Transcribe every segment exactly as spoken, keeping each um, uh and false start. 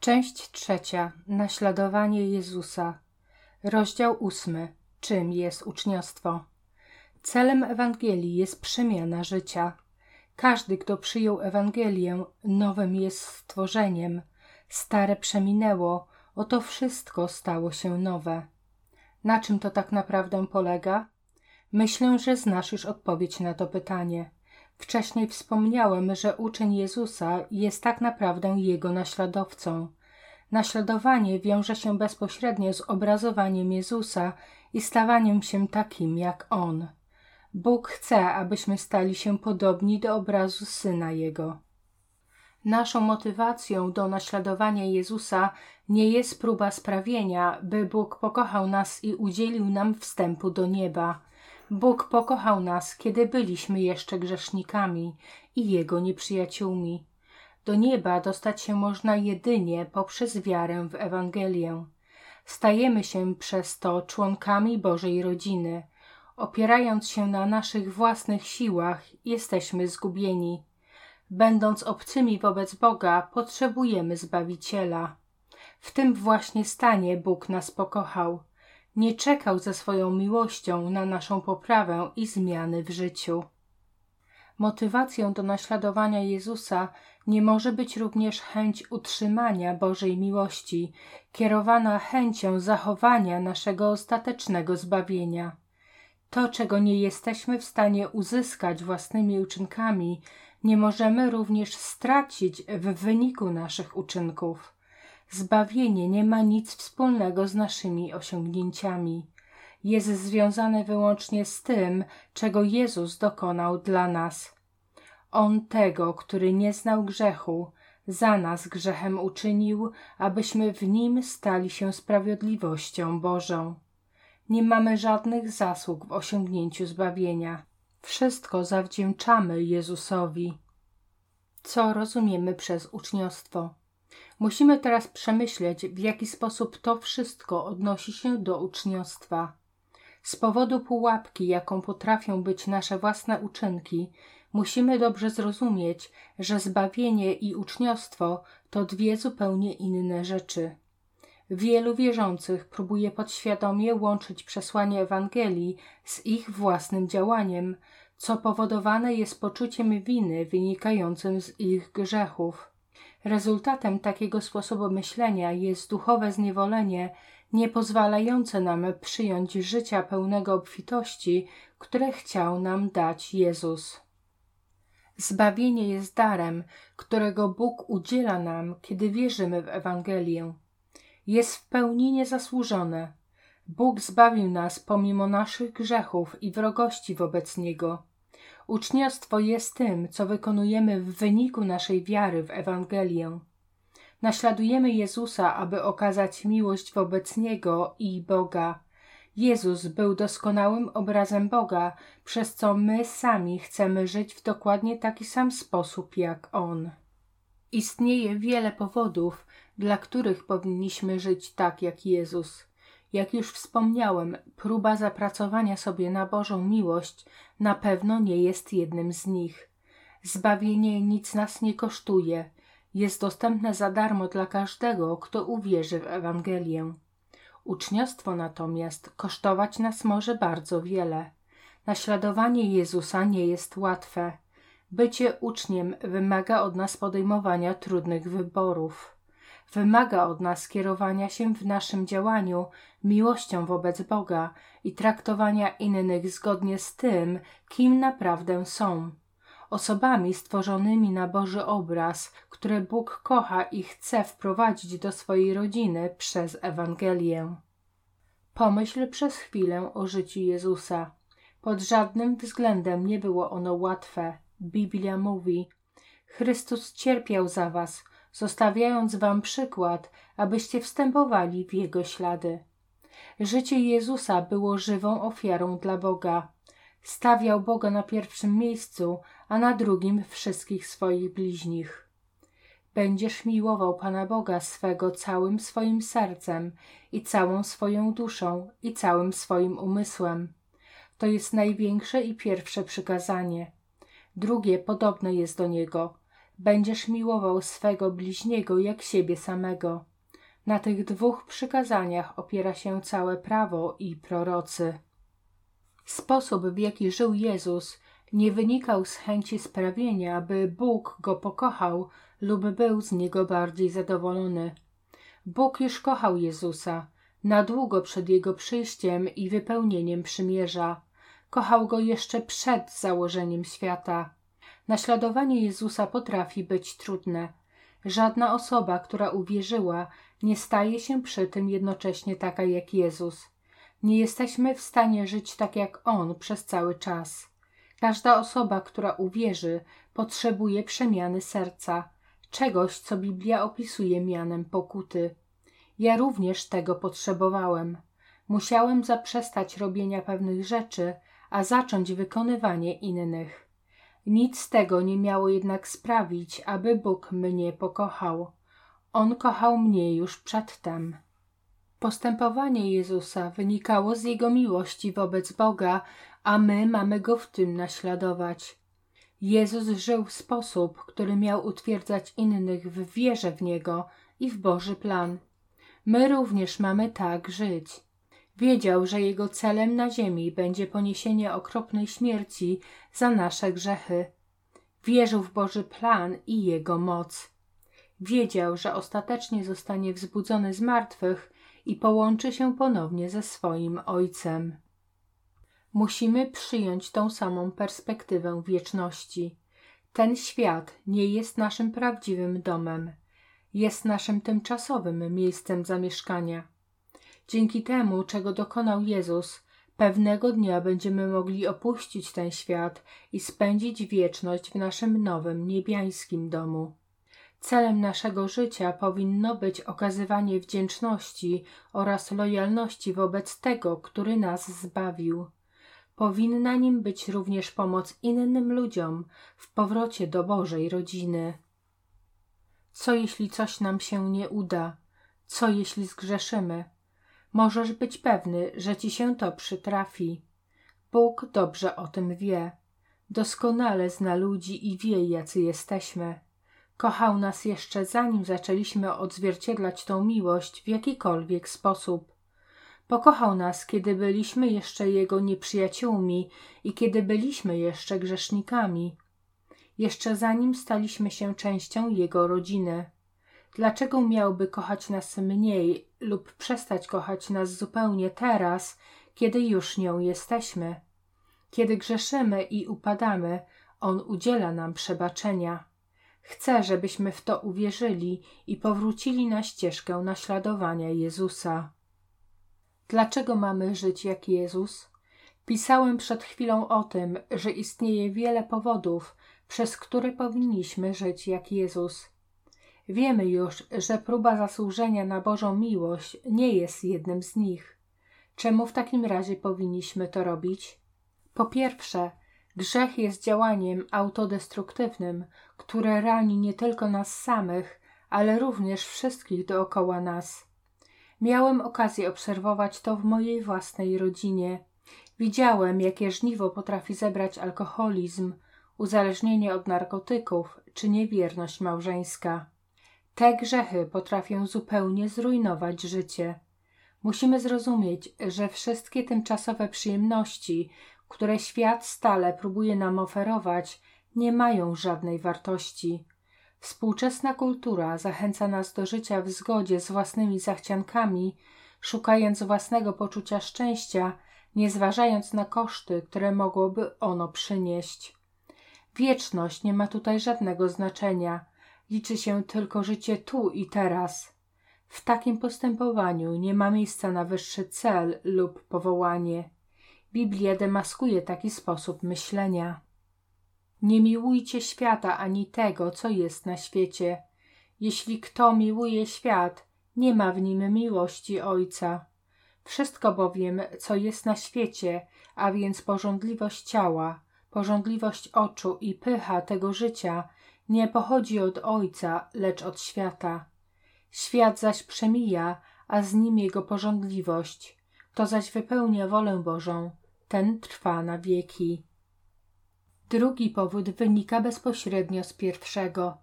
Część trzecia. Naśladowanie Jezusa. Rozdział ósmy. Czym jest uczniostwo? Celem Ewangelii jest przemiana życia. Każdy, kto przyjął Ewangelię, nowym jest stworzeniem. Stare przeminęło, oto wszystko stało się nowe. Na czym to tak naprawdę polega? Myślę, że znasz już odpowiedź na to pytanie. Wcześniej wspomniałem, że uczeń Jezusa jest tak naprawdę Jego naśladowcą. Naśladowanie wiąże się bezpośrednio z obrazowaniem Jezusa i stawaniem się takim jak On. Bóg chce, abyśmy stali się podobni do obrazu Syna Jego. Naszą motywacją do naśladowania Jezusa nie jest próba sprawienia, by Bóg pokochał nas i udzielił nam wstępu do nieba. Bóg pokochał nas, kiedy byliśmy jeszcze grzesznikami i Jego nieprzyjaciółmi. Do nieba dostać się można jedynie poprzez wiarę w Ewangelię. Stajemy się przez to członkami Bożej rodziny. Opierając się na naszych własnych siłach, jesteśmy zgubieni. Będąc obcymi wobec Boga, potrzebujemy Zbawiciela. W tym właśnie stanie Bóg nas pokochał. Nie czekał ze swoją miłością na naszą poprawę i zmiany w życiu. Motywacją do naśladowania Jezusa nie może być również chęć utrzymania Bożej miłości, kierowana chęcią zachowania naszego ostatecznego zbawienia. To, czego nie jesteśmy w stanie uzyskać własnymi uczynkami, nie możemy również stracić w wyniku naszych uczynków. Zbawienie nie ma nic wspólnego z naszymi osiągnięciami. Jest związane wyłącznie z tym, czego Jezus dokonał dla nas. On tego, który nie znał grzechu, za nas grzechem uczynił, abyśmy w Nim stali się sprawiedliwością Bożą. Nie mamy żadnych zasług w osiągnięciu zbawienia. Wszystko zawdzięczamy Jezusowi. Co rozumiemy przez uczniostwo? Musimy teraz przemyśleć, w jaki sposób to wszystko odnosi się do uczniostwa. Z powodu pułapki, jaką potrafią być nasze własne uczynki, musimy dobrze zrozumieć, że zbawienie i uczniostwo to dwie zupełnie inne rzeczy. Wielu wierzących próbuje podświadomie łączyć przesłanie Ewangelii z ich własnym działaniem, co powodowane jest poczuciem winy wynikającym z ich grzechów. Rezultatem takiego sposobu myślenia jest duchowe zniewolenie, nie pozwalające nam przyjąć życia pełnego obfitości, które chciał nam dać Jezus. Zbawienie jest darem, którego Bóg udziela nam, kiedy wierzymy w Ewangelię. Jest w pełni niezasłużone. Bóg zbawił nas pomimo naszych grzechów i wrogości wobec Niego. Uczniostwo jest tym, co wykonujemy w wyniku naszej wiary w Ewangelię. Naśladujemy Jezusa, aby okazać miłość wobec Niego i Boga. Jezus był doskonałym obrazem Boga, przez co my sami chcemy żyć w dokładnie taki sam sposób jak On. Istnieje wiele powodów, dla których powinniśmy żyć tak jak Jezus. Jak już wspomniałem, próba zapracowania sobie na Bożą miłość na pewno nie jest jednym z nich. Zbawienie nic nas nie kosztuje. Jest dostępne za darmo dla każdego, kto uwierzy w Ewangelię. Uczniostwo natomiast kosztować nas może bardzo wiele. Naśladowanie Jezusa nie jest łatwe. Bycie uczniem wymaga od nas podejmowania trudnych wyborów. Wymaga od nas kierowania się w naszym działaniu miłością wobec Boga i traktowania innych zgodnie z tym, kim naprawdę są. Osobami stworzonymi na Boży obraz, które Bóg kocha i chce wprowadzić do swojej rodziny przez Ewangelię. Pomyśl przez chwilę o życiu Jezusa. Pod żadnym względem nie było ono łatwe. Biblia mówi: Chrystus cierpiał za was, zostawiając wam przykład, abyście wstępowali w Jego ślady. Życie Jezusa było żywą ofiarą dla Boga. Stawiał Boga na pierwszym miejscu, a na drugim wszystkich swoich bliźnich. Będziesz miłował Pana Boga swego całym swoim sercem i całą swoją duszą i całym swoim umysłem. To jest największe i pierwsze przykazanie. Drugie podobne jest do niego. będziesz miłował swego bliźniego jak siebie samego. Na tych dwóch przykazaniach opiera się całe prawo i prorocy. Sposób, w jaki żył Jezus, nie wynikał z chęci sprawienia, by Bóg go pokochał lub był z niego bardziej zadowolony. Bóg już kochał Jezusa, na długo przed Jego przyjściem i wypełnieniem przymierza. Kochał Go jeszcze przed założeniem świata. Naśladowanie Jezusa potrafi być trudne. Żadna osoba, która uwierzyła, nie staje się przy tym jednocześnie taka jak Jezus. Nie jesteśmy w stanie żyć tak jak On przez cały czas. Każda osoba, która uwierzy, potrzebuje przemiany serca, czegoś, co Biblia opisuje mianem pokuty. Ja również tego potrzebowałem. Musiałem zaprzestać robienia pewnych rzeczy, a zacząć wykonywanie innych. Nic z tego nie miało jednak sprawić, aby Bóg mnie pokochał. On kochał mnie już przedtem. Postępowanie Jezusa wynikało z Jego miłości wobec Boga, a my mamy Go w tym naśladować. Jezus żył w sposób, który miał utwierdzać innych w wierze w Niego i w Boży plan. My również mamy tak żyć. Wiedział, że Jego celem na ziemi będzie poniesienie okropnej śmierci za nasze grzechy. Wierzył w Boży plan i Jego moc. Wiedział, że ostatecznie zostanie wzbudzony z martwych i połączy się ponownie ze swoim Ojcem. Musimy przyjąć tą samą perspektywę wieczności. Ten świat nie jest naszym prawdziwym domem. Jest naszym tymczasowym miejscem zamieszkania. Dzięki temu, czego dokonał Jezus, pewnego dnia będziemy mogli opuścić ten świat i spędzić wieczność w naszym nowym, niebiańskim domu. Celem naszego życia powinno być okazywanie wdzięczności oraz lojalności wobec tego, który nas zbawił. Powinna nim być również pomoc innym ludziom w powrocie do Bożej rodziny. Co jeśli coś nam się nie uda? Co jeśli zgrzeszymy? Możesz być pewny, że ci się to przytrafi. Bóg dobrze o tym wie. Doskonale zna ludzi i wie, jacy jesteśmy. Kochał nas jeszcze zanim zaczęliśmy odzwierciedlać tą miłość w jakikolwiek sposób. Pokochał nas, kiedy byliśmy jeszcze Jego nieprzyjaciółmi i kiedy byliśmy jeszcze grzesznikami. Jeszcze zanim staliśmy się częścią Jego rodziny. Dlaczego miałby kochać nas mniej lub przestać kochać nas zupełnie teraz, kiedy już nią jesteśmy? Kiedy grzeszymy i upadamy, On udziela nam przebaczenia. Chce, żebyśmy w to uwierzyli i powrócili na ścieżkę naśladowania Jezusa. Dlaczego mamy żyć jak Jezus? Pisałem przed chwilą o tym, że istnieje wiele powodów, przez które powinniśmy żyć jak Jezus. Wiemy już, że próba zasłużenia na Bożą miłość nie jest jednym z nich. Czemu w takim razie powinniśmy to robić? Po pierwsze, grzech jest działaniem autodestruktywnym, które rani nie tylko nas samych, ale również wszystkich dookoła nas. Miałem okazję obserwować to w mojej własnej rodzinie. Widziałem, jakie żniwo potrafi zebrać alkoholizm, uzależnienie od narkotyków czy niewierność małżeńska. Te grzechy potrafią zupełnie zrujnować życie. Musimy zrozumieć, że wszystkie tymczasowe przyjemności, które świat stale próbuje nam oferować, nie mają żadnej wartości. Współczesna kultura zachęca nas do życia w zgodzie z własnymi zachciankami, szukając własnego poczucia szczęścia, nie zważając na koszty, które mogłoby ono przynieść. Wieczność nie ma tutaj żadnego znaczenia. Liczy się tylko życie tu i teraz. W takim postępowaniu nie ma miejsca na wyższy cel lub powołanie. Biblia demaskuje taki sposób myślenia. Nie miłujcie świata ani tego, co jest na świecie. Jeśli kto miłuje świat, nie ma w nim miłości Ojca. Wszystko bowiem, co jest na świecie, a więc pożądliwość ciała, pożądliwość oczu i pycha tego życia, nie pochodzi od Ojca, lecz od świata. Świat zaś przemija, a z nim jego pożądliwość. Kto zaś wypełnia wolę Bożą, ten trwa na wieki. Drugi powód wynika bezpośrednio z pierwszego.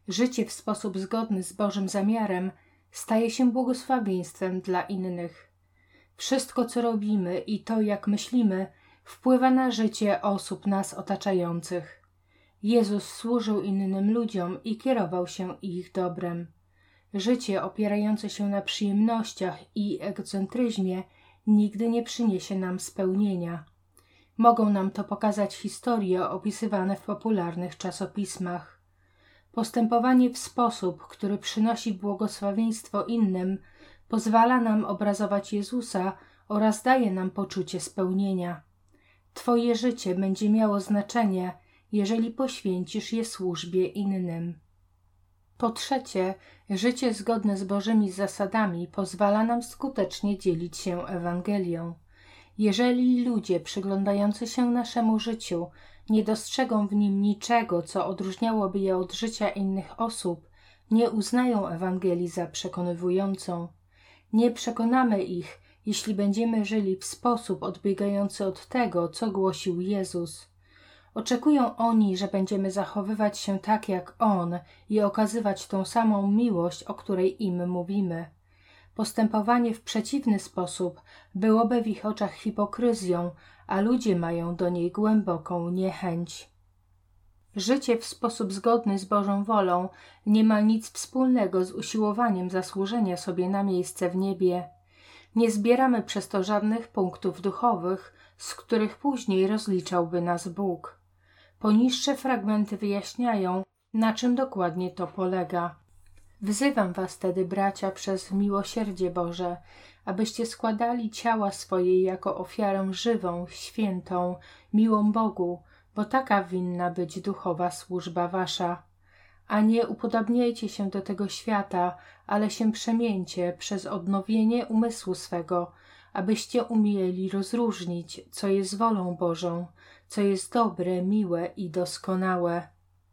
Życie w sposób zgodny z Bożym zamiarem staje się błogosławieństwem dla innych. Wszystko, co robimy i to, jak myślimy, wpływa na życie osób nas otaczających. Jezus służył innym ludziom i kierował się ich dobrem. Życie opierające się na przyjemnościach i egocentryzmie nigdy nie przyniesie nam spełnienia. Mogą nam to pokazać historie opisywane w popularnych czasopismach. Postępowanie w sposób, który przynosi błogosławieństwo innym, pozwala nam obrazować Jezusa oraz daje nam poczucie spełnienia. Twoje życie będzie miało znaczenie, jeżeli poświęcisz je służbie innym. Po trzecie, życie zgodne z Bożymi zasadami pozwala nam skutecznie dzielić się Ewangelią. Jeżeli ludzie przyglądający się naszemu życiu nie dostrzegą w nim niczego, co odróżniałoby je od życia innych osób, nie uznają Ewangelii za przekonywującą. Nie przekonamy ich, jeśli będziemy żyli w sposób odbiegający od tego, co głosił Jezus. Oczekują oni, że będziemy zachowywać się tak jak On i okazywać tą samą miłość, o której im mówimy. Postępowanie w przeciwny sposób byłoby w ich oczach hipokryzją, a ludzie mają do niej głęboką niechęć. Życie w sposób zgodny z Bożą wolą nie ma nic wspólnego z usiłowaniem zasłużenia sobie na miejsce w niebie. Nie zbieramy przez to żadnych punktów duchowych, z których później rozliczałby nas Bóg. Poniższe fragmenty wyjaśniają, na czym dokładnie to polega. Wzywam was tedy, bracia, przez miłosierdzie Boże, abyście składali ciała swoje jako ofiarę żywą, świętą, miłą Bogu, bo taka winna być duchowa służba wasza. A nie upodabniajcie się do tego świata, ale się przemieńcie przez odnowienie umysłu swego, abyście umieli rozróżnić, co jest wolą Bożą, co jest dobre, miłe i doskonałe.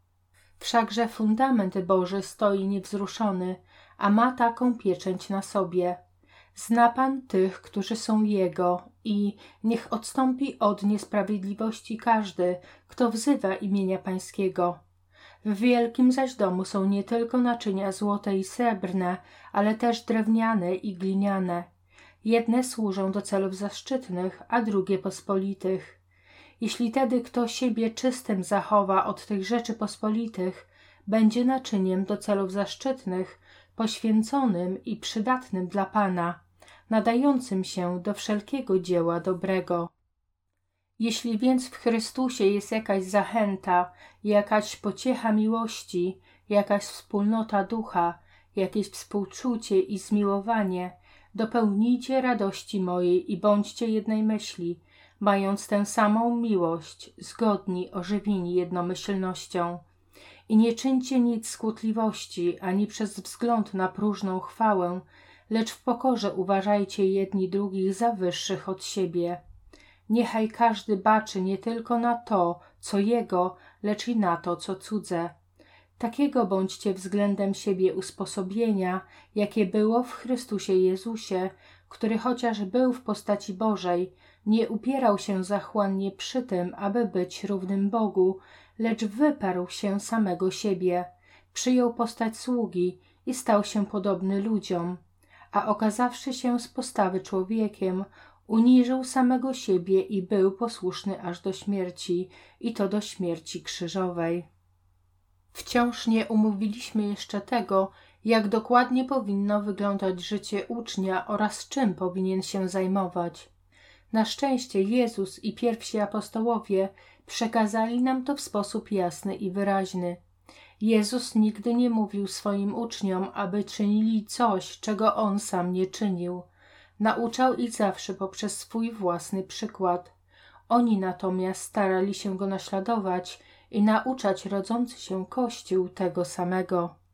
Wszakże fundament Boży stoi niewzruszony, a ma taką pieczęć na sobie. Zna Pan tych, którzy są Jego, i niech odstąpi od niesprawiedliwości każdy, kto wzywa imienia Pańskiego. W wielkim zaś domu są nie tylko naczynia złote i srebrne, ale też drewniane i gliniane. Jedne służą do celów zaszczytnych, a drugie pospolitych. Jeśli tedy kto siebie czystym zachowa od tych rzeczy pospolitych, będzie naczyniem do celów zaszczytnych, poświęconym i przydatnym dla Pana, nadającym się do wszelkiego dzieła dobrego. Jeśli więc w Chrystusie jest jakaś zachęta, jakaś pociecha miłości, jakaś wspólnota ducha, jakieś współczucie i zmiłowanie, dopełnijcie radości mojej i bądźcie jednej myśli, mając tę samą miłość, zgodni, ożywieni jednomyślnością. I nie czyńcie nic z kłótliwości, ani przez wzgląd na próżną chwałę, lecz w pokorze uważajcie jedni drugich za wyższych od siebie. Niechaj każdy baczy nie tylko na to, co jego, lecz i na to, co cudze. Takiego bądźcie względem siebie usposobienia, jakie było w Chrystusie Jezusie, który chociaż był w postaci Bożej, nie upierał się zachłannie przy tym, aby być równym Bogu, lecz wyparł się samego siebie, przyjął postać sługi i stał się podobny ludziom, a okazawszy się z postawy człowiekiem, uniżył samego siebie i był posłuszny aż do śmierci, i to do śmierci krzyżowej. Wciąż nie umówiliśmy jeszcze tego, jak dokładnie powinno wyglądać życie ucznia oraz czym powinien się zajmować. Na szczęście Jezus i pierwsi apostołowie przekazali nam to w sposób jasny i wyraźny. Jezus nigdy nie mówił swoim uczniom, aby czynili coś, czego On sam nie czynił. Nauczał ich zawsze poprzez swój własny przykład. Oni natomiast starali się Go naśladować i nauczać rodzący się Kościół tego samego.